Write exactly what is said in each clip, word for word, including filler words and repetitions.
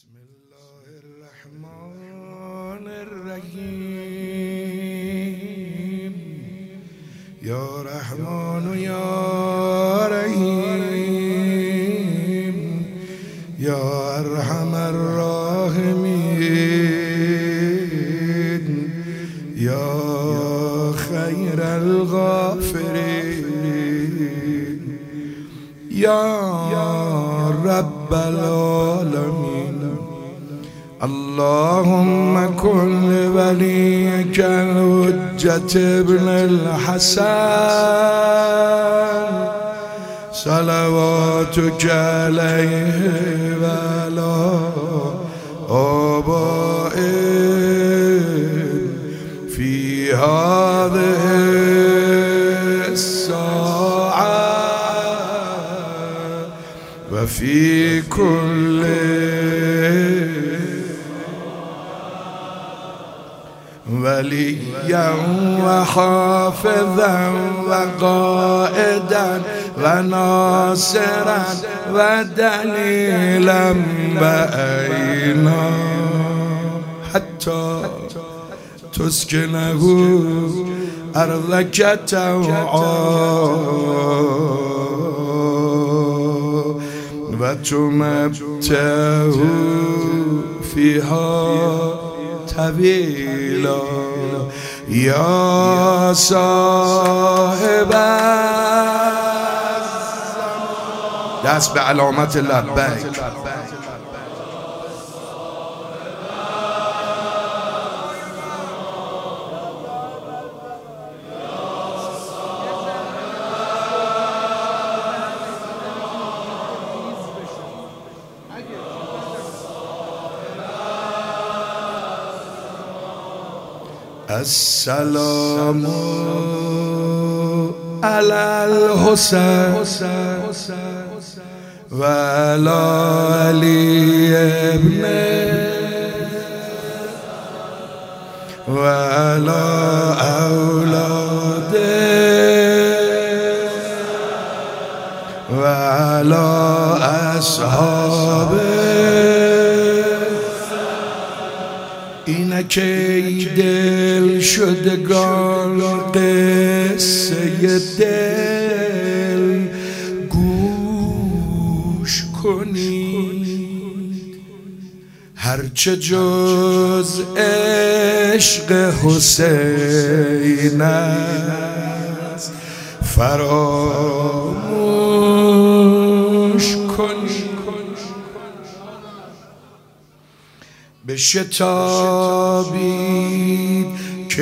بسم الله الرحمن الرحيم يا رحمن يا رحيم يا أرحم الراحمين يا خير الغافرين يا رب العالمين اللهم كن لوليك الحجة ابن الحسن صلواتك عليه وعلى آبائه في هذه الساعة وفي كل وليا وحافظا وقائدا وناصرا ودليلا بأينا حتى تسكنه أرضك طوعا وتمتعه فيها طويلا يا صاحب دست به علامت لبیک. السلام على الحسين وعلى علي ابنه وعلى أولاده وعلى أصحابه اینکه دل شدگان قصه دل گوش کنید هرچه جز عشق حسین است فراموش کنید بشتابید که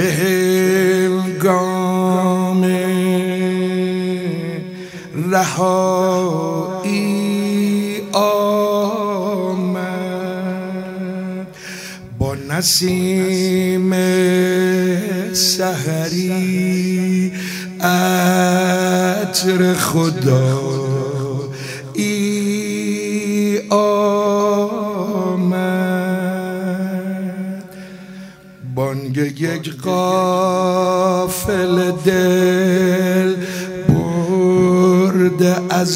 هنگام رهایی آمد با نسیم سحری عطر خدا ای آمد بانگ یک غافل دل برد از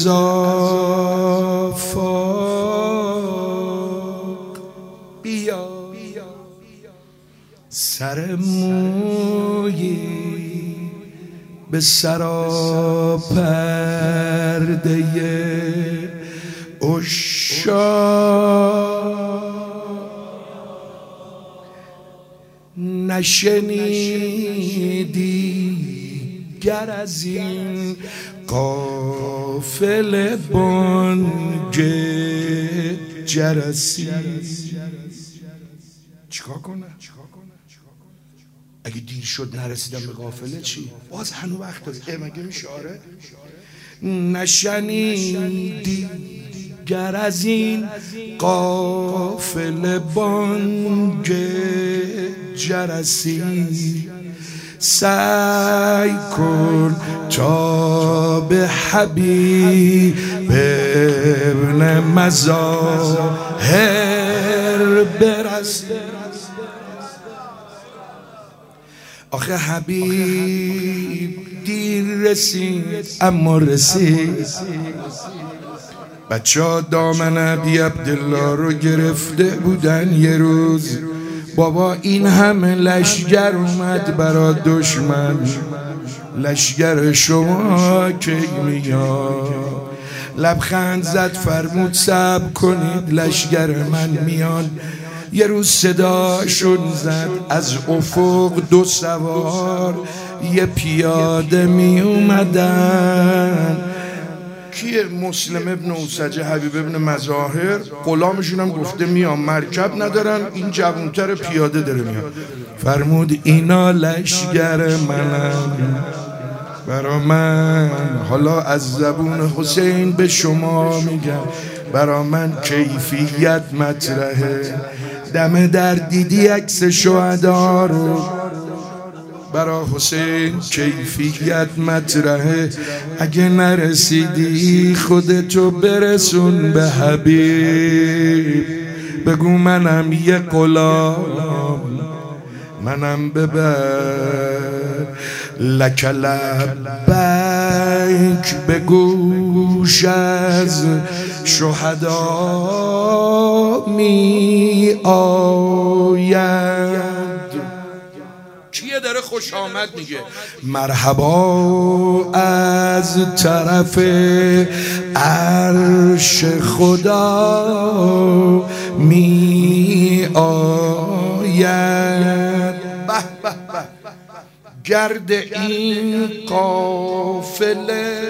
آفاق بیا سر مویی به سراپرده عشاق نشنیدی گر از این قافله بانگ جرسی چیکار کنه؟ اگه دیر شد نرسیدم به قافله چی؟ باز هنو وقت داره مگه میشه آره؟ نشنیدی گر از این قافله بانگ جرسی سعی کن تا به حبیب ابن مظاهر برسی آخه حبیب دیر رسید اما رسید بچه ها دامن ابی عبدالله رو گرفته بودن یه روز. بابا این همه لشگر اومد برا دشمن، لشگر شما کی میاد؟ لبخند زد فرمود صبر کنید لشگر من میان. یه روز صداشون زد از افق دو سوار یه پیاده می اومدن. کیه؟ مسلم ابن اوسجه حبیب ابن مظاهر. غلامشون هم گفته میام، مرکب ندارن، این جوانتر پیاده داره میاد. فرمود اینا لشگر منم برا من. حالا از زبون حسین به شما میگم برا من کیفیت مطرحه. دم در دیدی عکس شهدا رو برا حسین کیفیت مطرحه. اگه نرسیدی خودتو برسون به حبیب، بگو منم یه غلام منم ببر. لک لبیک به گوش از شهدا می آید. کیه داره خوش آمد میگه؟ مرحبا از طرف عرش خدا می آید. به به به گرد این قافله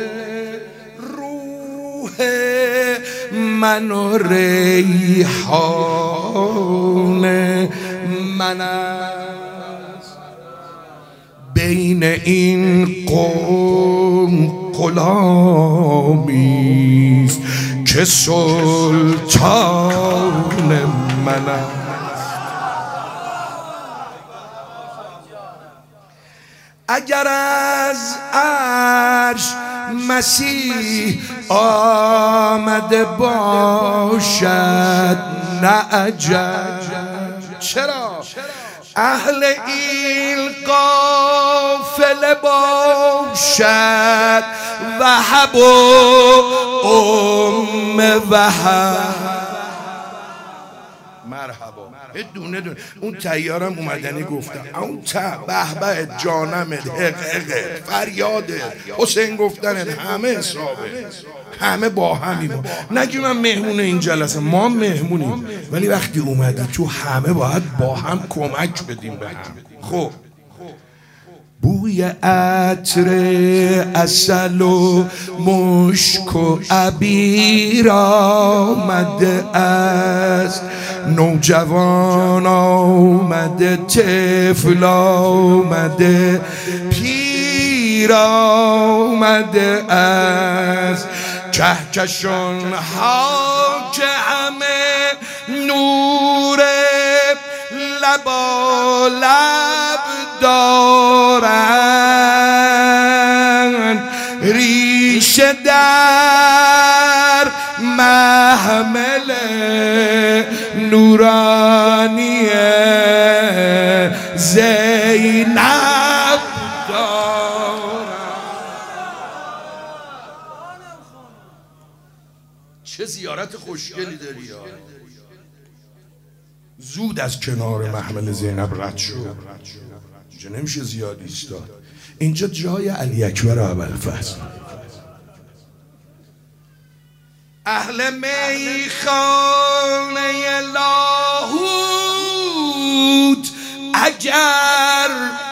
روح من و ریحان من است. بین این قوم غلامیست که سلطان من است. اگر از عرش مسیح آمده باشد نه عجب. چرا؟ اهل این قافله باشد وهب و ام وهب. مرحبا. دونه دونه اون تیارم اومدنی گفتم اون تا به به جانمت حقه فریاده حسین گفتنت همه حسابه، همه با همیم. نگی من مهمون این جلسه، ما مهمونیم، ولی وقتی اومدی تو همه باید با هم کمک بدیم به هم. خب بوی عطر عسل و مشک و عبیر آمده است. نوجوان آمده، طفل آمده، پیر آمده است. کهکشان ها که همه نور لبالب دارند، ریشه در محمل نورانی زینب دارند. چه زیارت خوشگلی داری یا زود از کنار محمل زینب رد شو. اینجا نمیشه زیاد ایستاد، اینجا جای علی اکبر ابوالفضل. اهل میخانه لاهوت اگر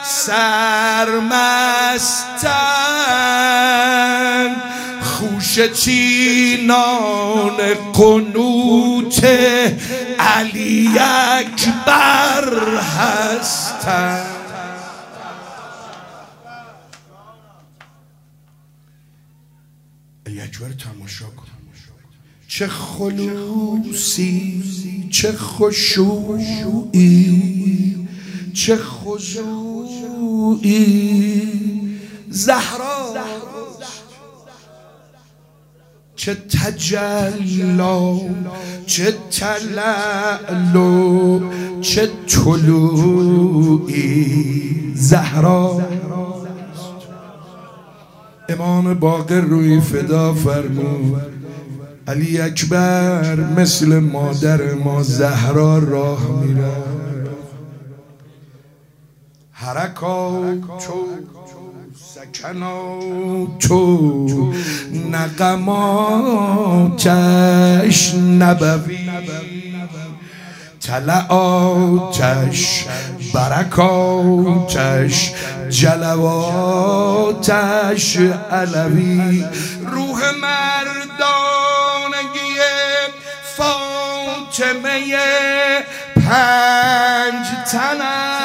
سرمستن، خوش چینان قنوت علی اکبر هستند. علی اکبر تماشا کن، چه خلوصی، چه خشوعی، چه خضوعی. زهرا چه تجلا، چه تلعلو، چه طلوعی. زهرا امام باقر روی فدا فرمود علی اکبر مثل مادر ما زهرا راه میره، حرکات چو سکنات چو نغماتش نبوی، طلعاتش برکاتش جلواتش علوی، روح مردانگی فاطمه پنج تن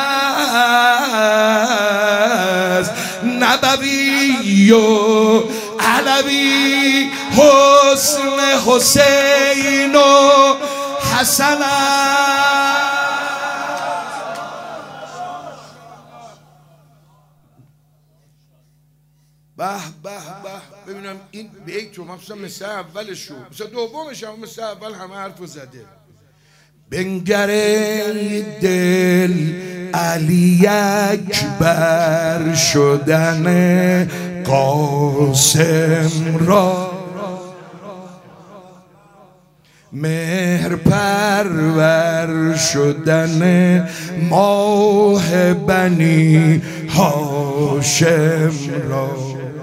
است، نبوی و علوی حسن حسین و حسن به به به. ببینم این بیت رو مخصوصا مثل اولش رو مثل دومش هم مثل اول همه حرف رو زده. بنگره دل علی اکبر شدن قاسم را، مهر پرور شدن ماه بنی هاشم را.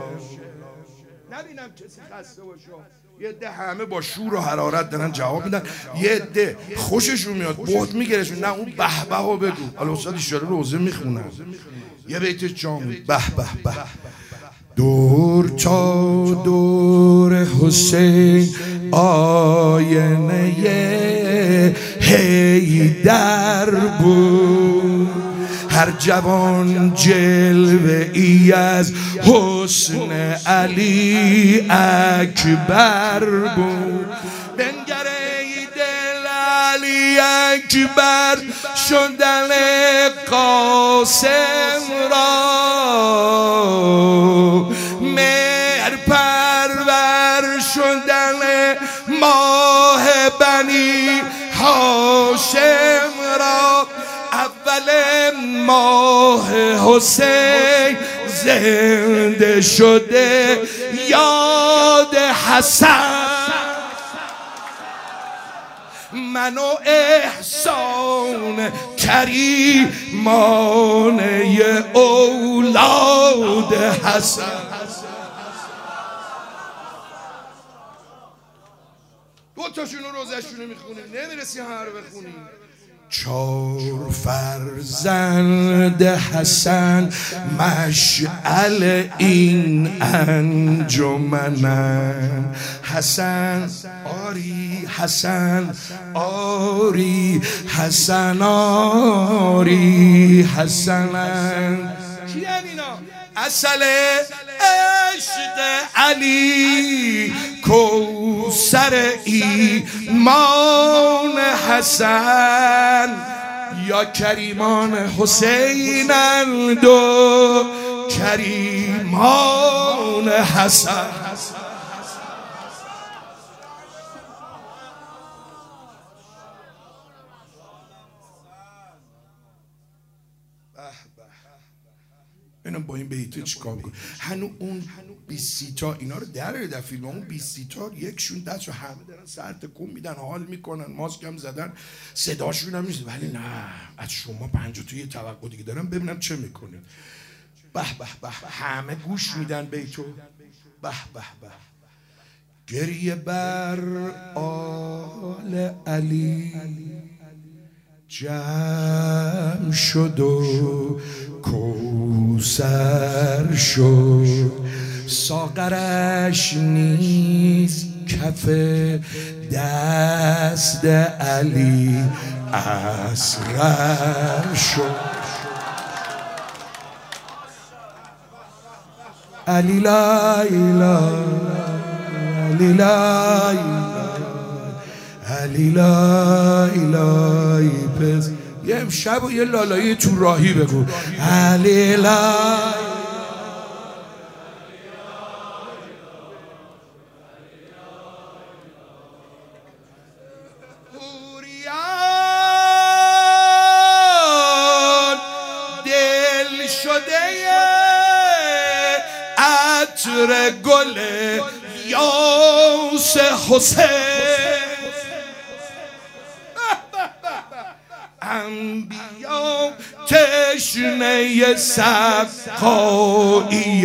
نبینم کسی خسته باشه، یه ده همه با شور و حرارت دارن جواب میدن، یه ده خوششون میاد بهت میگرشون، نه اون به به ها بگو. حالا استاد اشاره روزه میخونن یه بیت جام به به به. دور تا دور حسین آینه حیدر بود، هر جوان جلوه ای از حسن علی اکبر بود. بنگره دل علی اکبر شدن قاسم را، مهر پرور شدن ماه بنی هاشم را، اول ماه حسین زنده شده یاد حسن، من و احسان کریمانه اولاد حسن. دو تاشون رو روزشون رو میخونیم نمیرسی هر بخونیم. چار فرزند حسن مشعل این انجمنن، حسن آری حسن آری حسن آری حسنن. کی اینا؟ اصل عشق علی کوثر ایمان حسن، یا کریمان حسینند و کریمان حسن. اینم با این بیت چیکار می‌کنه؟ هنو اون بیست سیتا اینا رو در در فیلم اون بیست سیتا یکشون دستو همه دارن سر تکون میدن حال میکنن ماسک هم زدن صداشون هم نیست، ولی نه از شما پنجاه تا یه توقع دیگه دارم ببینم چه میکنید. به به به همه گوش میدن بیتو. به به به. گریه بر آل علی جمع شد و کوثر شد، ساغرش نیست کف دست علی اصغر شد. علی لا اله علی لا اله علی لا اله پس یه امشب و یه لالایی تو راهی بگو علی لا دل شده عطر گل یا عباس حسین انبیا تشنه سقایی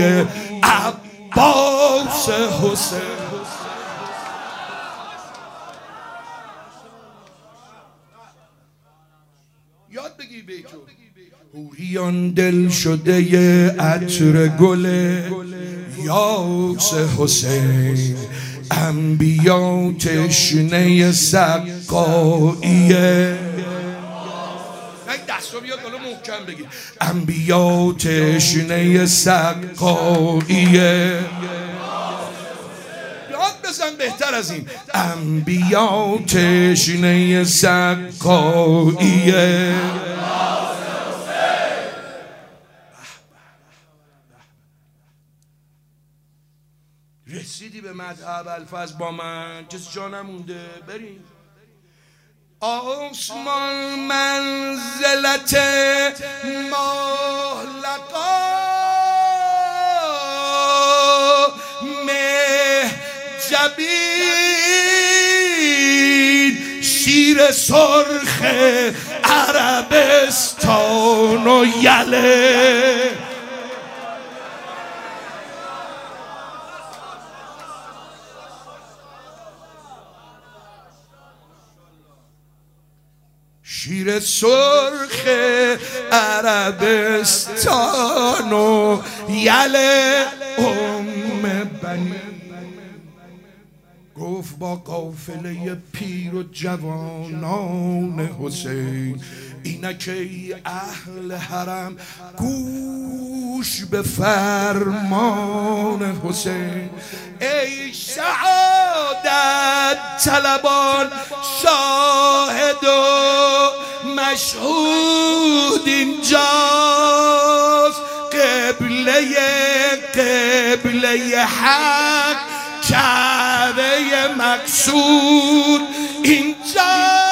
عباس حسین. یاد بگی بیتو. حوریان دل شده ی عطر گل یاس حسین انبیا تشنه سقاییه. دستو بیاد بالا محکم بگی انبیا تشنه سقاییه. یاد بزن بهتر از این انبیا تشنه سقاییه. رسیدی به مذهب الفاظ با من کسی جا نمونده بریم. آسمان منزلت مهلقا مه جبین شیر سرخ عربستان و یله. شیر سرخ عربستان و یله ام بنی گفت با قافله پیر و جوانان حسین اینک ای اهل حرم گوش به فرمان حسین. ای سعادت طلبان شاهد و مشهود اینجاست قبله قبله حق کعبه مقصود اینجاست.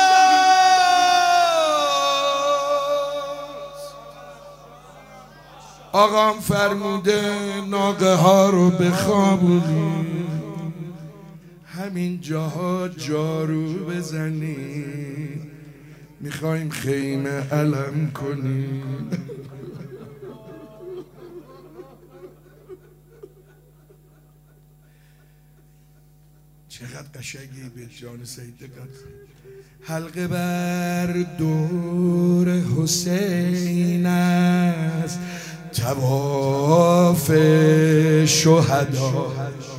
آقام فرموده ناقه ها رو بخوابونی همین جاها جارو بزنی میخوایم خیمه علم کنیم. چقدر قشنگی به جان سید دقت. حلقه بر دور حسین است طواف شهدا.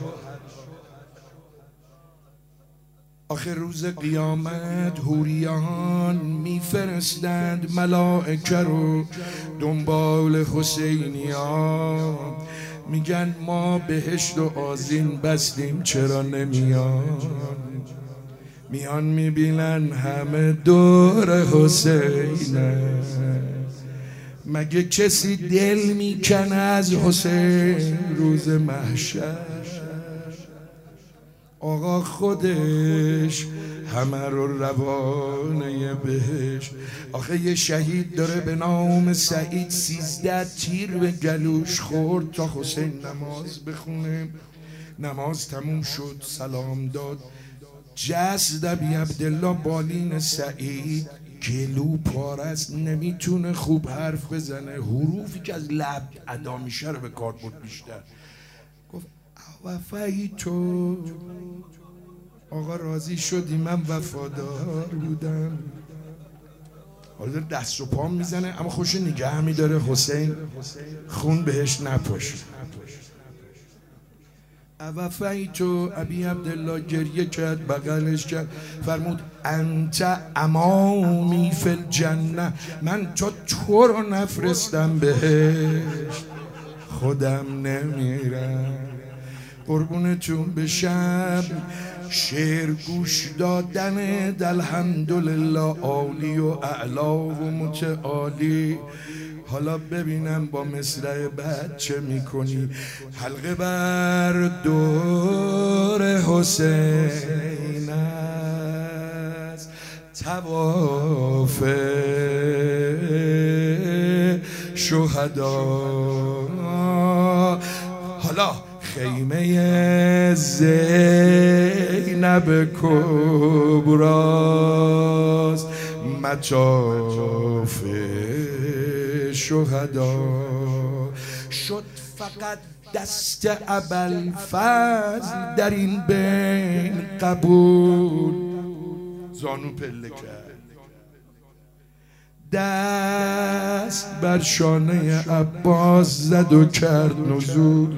آخر روز قیامت حوریان میفرستند ملائکه رو دنبال حسینیان میگن ما بهشت و آذین بستیم چرا نمیان. میان میبینن همه دور حسین. مگه کسی دل میکنه از حسین روز محشر؟ آقا خودش همه رو روانه بهش. آخه یه شهید داره به نام سعید سیزده تیر به گلوش خورد تا حسین نماز بخونه. نماز تموم شد سلام داد جسد ابی عبدالله بالین سعید گلو پاره است نمیتونه خوب حرف بزنه حروفی که از لب ادا میشه رو به کار برد بیشتر. گفت وفایی تو آقا راضی شدی من وفادار بودم. حالا دست و پام میزنه اما خوش نگه میداره حسین خون بهش نپاشه. وفیتو ابی عبدالله گریه کرد بغلش کرد فرمود انت امامی فی الجنه من تا تو رو نفرستم بهش خودم نمیرم. قربونتون بشم شعر گوش دادن الحمدلله عالی و اعلا و متعالی. حالا ببینم با مصرع بعد چه میکنی. حلقه بر دور حسین است طواف شهدا. حالا خیمه زینب زینب کبراست مطاف شهدا شد فقط دست ابوالفضل در این بین قبول زانو پله کرد دست بر شانه عباس زد و کرد نزول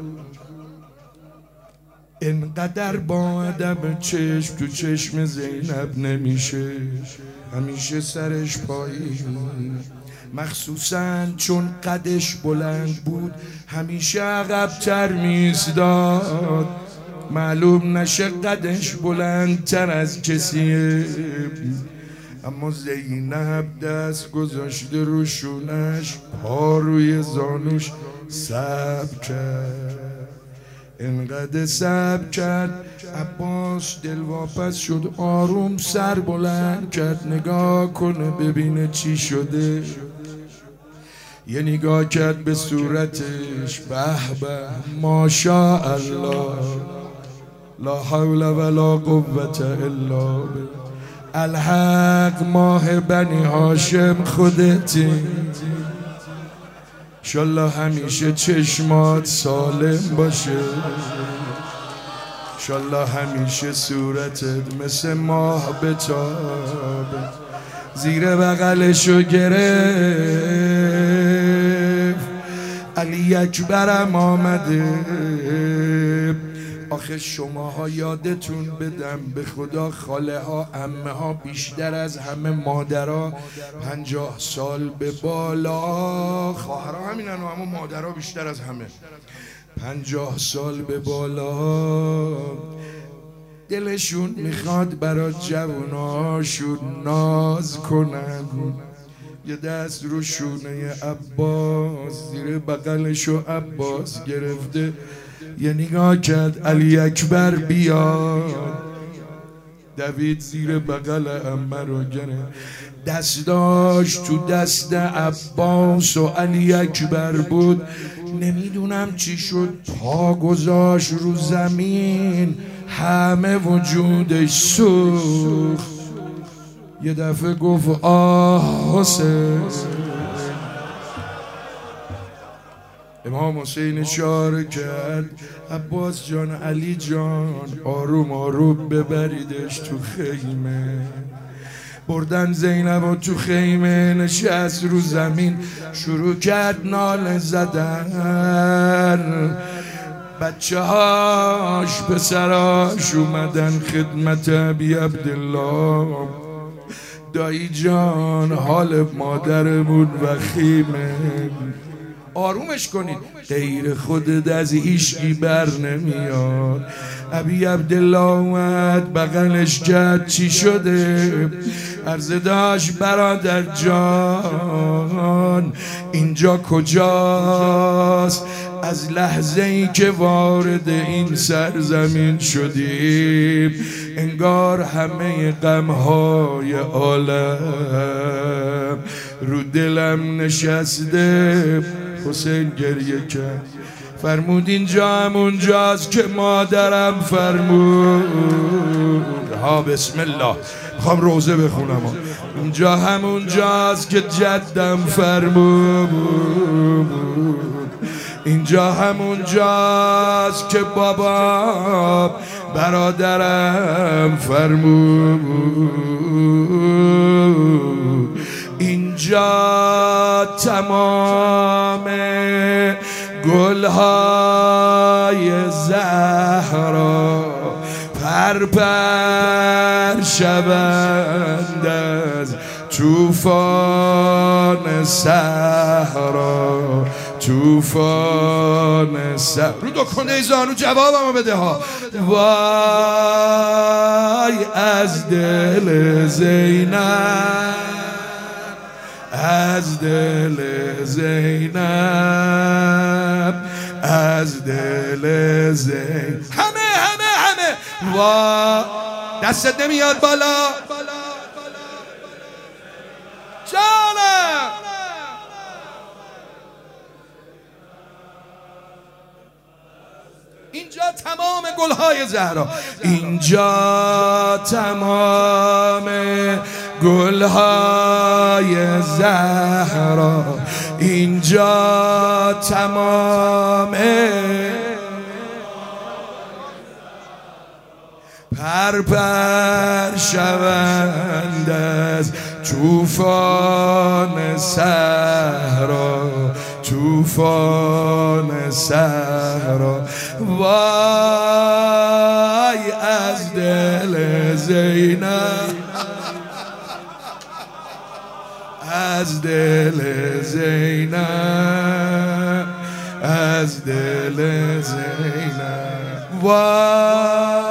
اینقدر با ادب چشم تو چشم زینب نمیشه همیشه سرش پایین مخصوصاً چون قدش بلند بود همیشه عقب‌تر می‌ایستاد معلوم نشه قدش بلندتر از کسیه اما زینب دست گذاشته رو شونش پا روی زانوش صبر کرد انقدر صبر کرد عباس دلواپس شد آروم سر بلند کرد نگاه کنه ببینه چی شده یه نگاه کرد به صورتش به به ماشاءالله لا حول ولا قوة الا بالله الحق ماه بنی هاشم خودتی انشالله همیشه چشمات سالم باشه انشالله همیشه صورتت مثل ماه بتابه زیر بغلشو گرفت علی اکبرم آمده آخه شماها یادتون بدم به خدا خاله ها عمه ها بیشتر از همه مادرها پنجاه سال به بالا خواهرها همینن و اما مادرها بیشتر از همه پنجاه سال به بالا دلشون میخواد برای جواناشون ناز کنن یه دست رو شونه عباس زیر بغلشو عباس گرفته یه نگاه کرد علی اکبر بیاد دوید زیر بغل عمه رو گرفت دستاش تو دست عباس و علی اکبر بود نمیدونم چی شد پا گذاشت رو زمین همه وجودش سوخت یه دفعه گفت آه حسین امام حسین اشاره کرد عباس جان علی جان آروم آروم ببریدش تو خیمه بردن زینب و تو خیمه نشست رو زمین شروع کرد ناله زدن بچه هاش پسراش اومدن خدمت ابی عبدالله دایی جان حال مادرمون وخیمه آرومش کنید غیر خودت از هیچکی بر نمیاد ابی عبدالله اومد بغلش کرد چی شده عرضه داشت برادر جان اینجا کجاست از لحظه ای که وارد این سرزمین شدیم انگار همه غمهای عالم رو دلم نشسته حسین گریه کرد فرمود اینجا همونجاست که مادرم فرمود ها بسم الله میخوام روزه بخونم اینجا همونجاست که جدم فرمود اینجا همونجاست که بابا برادرم فرمود اینجا تمام گلهای زهرا پرپر شوند از توفان صحرا توفان صحرا رو دکنه زانو جوابمو بده ها وای از دل زینب از دل زینب از دل زینب همه همه همه وا دستت نمیاد بالا جانم اینجا اینجا تمام گلهای زهرا، اینجا تمام گلهای زهرا، اینجا تمام پر پر شوند از طوفان صحرا، طوفان صحرا. وای از دل زینب، از دل زینب، از دل زینب. وای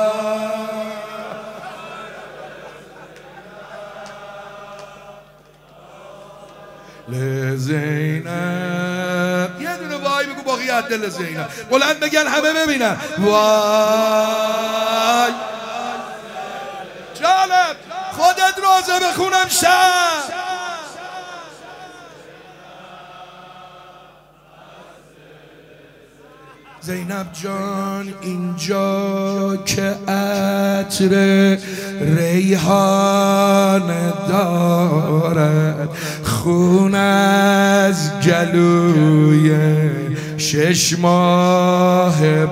لزینب. یه دونه وای بگو باقی از دل زینب. بلند بگن همه ببینن. وای جالب، خودت روزه بخونم شب. زینب جان اینجا که عطر ریحان دارد، خون از گلوی شش ماه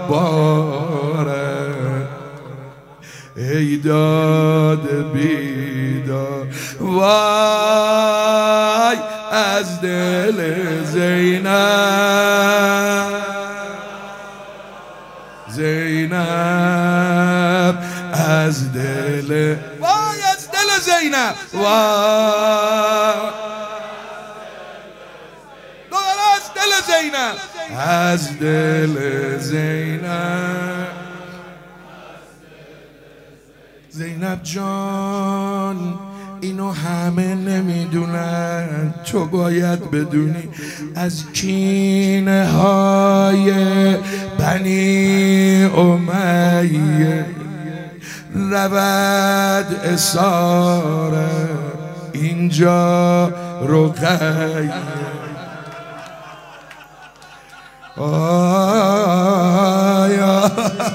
بارد، ای داد بیدار. وای از دل زینب، زینب از دل، وای از دل زینب. وای دوباره از دل زینب، از دل زینب. زینب جان اینو همه نمیدونن، تو باید بدونی از کینه های بنی امیه رود اساره، اینجا رقیه. آیا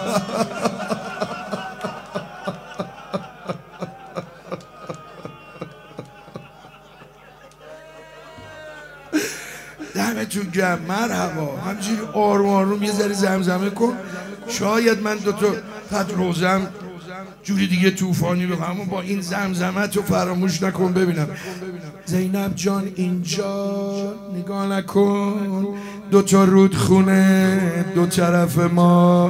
دمتون گرم، مرحبا. همجوری آروم آروم یه ذره زمزمه کن، شاید من دوتا پد روزم جوری دیگه طوفانی بخوام، اما با این زمزمه تو فراموش نکن. ببینم زینب جان اینجا نگاه نکن، دوتا رودخونه دو طرف ما،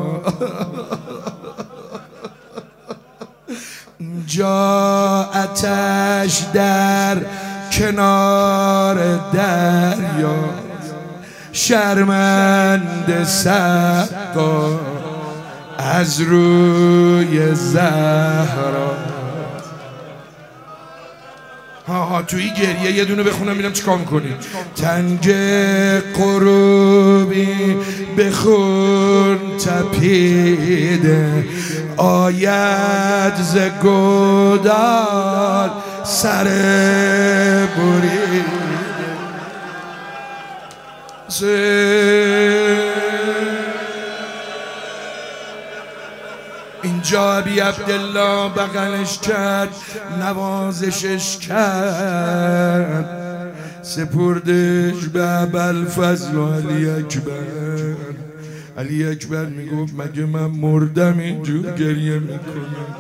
اینجا آتش در کنار دریا، شرمنده سقا از روی زهرا. ها ها توی گریه یه دونه بخونم ببینم چیکار میکنی. تنگ غروبی بخون تپیده، آید ز گودال سر بریده. اینجا ابی عبدالله بغلش کرد، نوازشش کرد، سپردش به ابوالفضل و علی اکبر. علی اکبر میگفت مگه من مردم اینجور گریه میکنم؟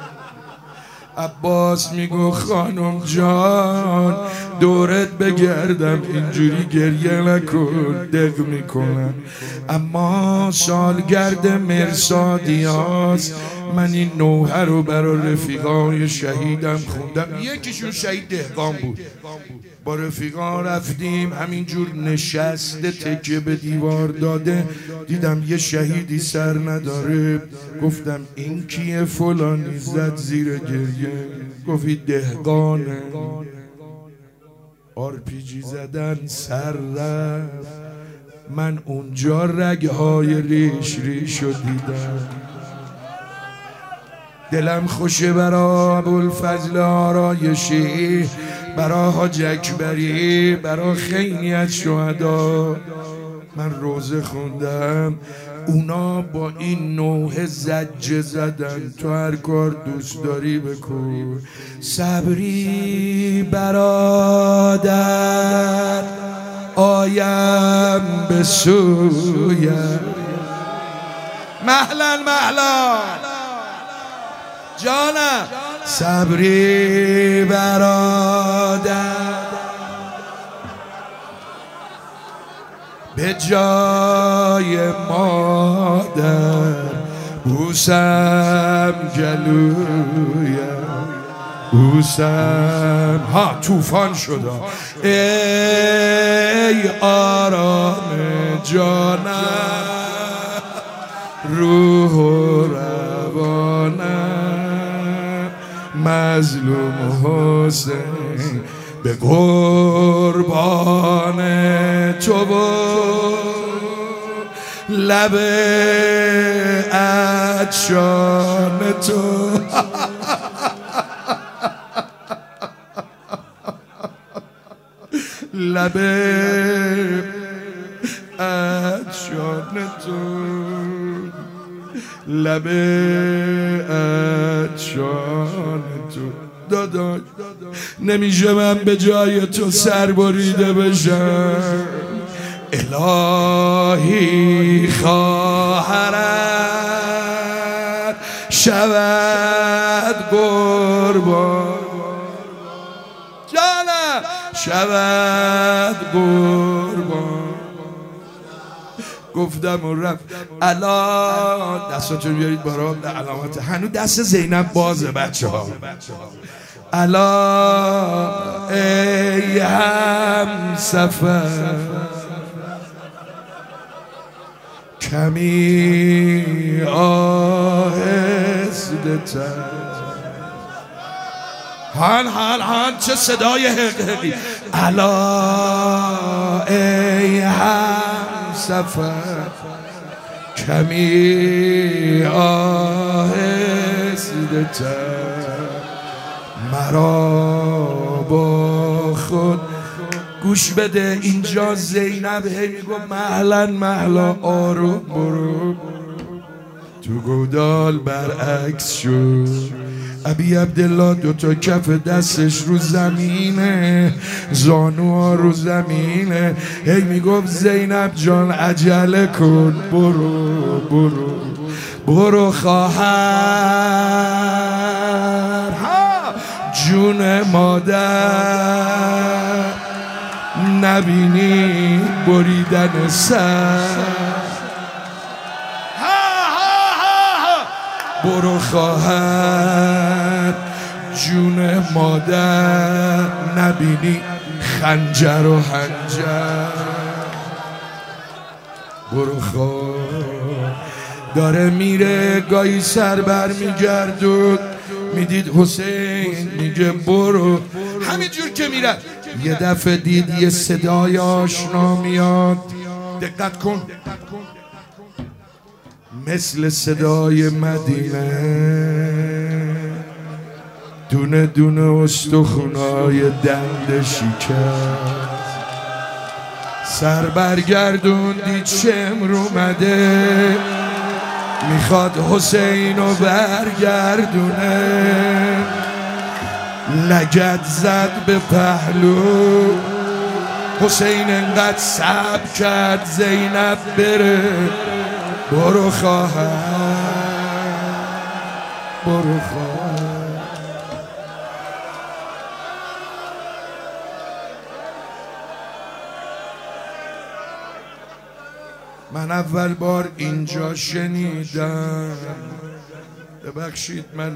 عباس میگو خانم جان دورت بگردم اینجوری گریه نکن، دق میکنم. اما سالگرد مرصادیاست، من این نوحه رو برای رفیقای شهیدم خوندم. یکیشون شهید دهقان بود، با رفیقا رفتیم همینجور نشسته تکیه به دیوار داده، دیدم یه شهیدی سر نداره، گفتم این کیه؟ فلانی زد زیر گریه، گفتی دهقانه. آرپیجی زدن سر رفت، من اونجا رگهای ریش ریش رو دیدم. دلم خوشه برا ابوالفضل آرایشی، برا حاج اکبری، برا خیلی از شهدا. من روزه خوندم اونا با این نوع زجه زدن تو هر کار دوست داری بکن. صبری برادر آیم به سویم، مهلا مهلا جانم. صبری برادر به جای مادر، بوسم گلویم، بوسم. ها طوفان شد. ای آرام جانم، روح و روانم، مظلوم حسین به قربان تو و لب عطشان تو. لب عطشان تو، لب عطشان تو. داداش نمیشه من به جای تو سر بریده بشم. الهی خواهرت شود قربان، جانم شود قربان. گفتم و رفت. الان دستاتون بیارید برام. علامت هنوز دست زینب بازه بچه ها. الان ای هم سفر کمی آهسته تر. هان هان هان چه صدای حقیقی. الان ای هم سفر کمی آهسته تر، مرا با خود. گوش بده اینجا زینب هی میگفت مهلا مهلا آروم برو. تو گودال برعکس شد. ابی عبدالله دوتا کف دستش رو زمینه، زانوها رو زمینه. هی میگفت زینب جان عجله کن، برو برو برو خواهر. جون مادر نبینی بریدن سر. برو خواهر جون مادر نبینی خنجر و حنجر. برو خواهر. داره میره گاهی سر بر میگردود، میدید حسین میگه برو. همینجور که میره یه دفعه دید یه صدای آشنا میاد. دقت کن، مثل صدای مدینه. دونه دونه استخونای دند شکست. سر برگردون دید شمر اومده، میخواد حسینو برگردونه. لگد زد به پهلو، حسین انقدر صبر کرد زینب بره. برو خواهر برو خواهر. من اول بار اینجا شنیدم، ببخشید منو،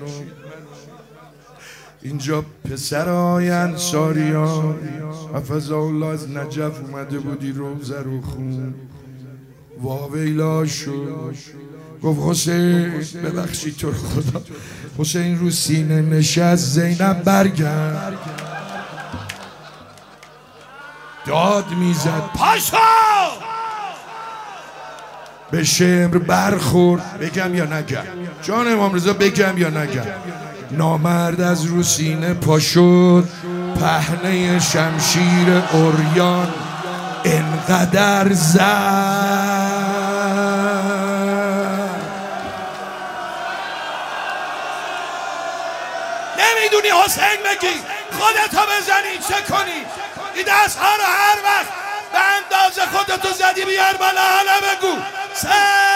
اینجا پسرای انصاریان حفظ الله از نجف اومده بودی روزه رو خون. واویلا شد. گفت حسین ببخشید تو خدا. حسین رو سینه نشست. زینب برگرد. داد میزد پاشا. به شمر برخورد. بگم یا نگم؟ جان امام رضا بگم یا نگم؟ نامرد از رو سینه پا شد. پهنه شمشیر عریان انقدر زد بدونی حسین بگی، خودتو بزنی، چه کنی؟ این دست ها رو هر وقت به اندازه خودتو زدی بیار بالا، حالا بگو سه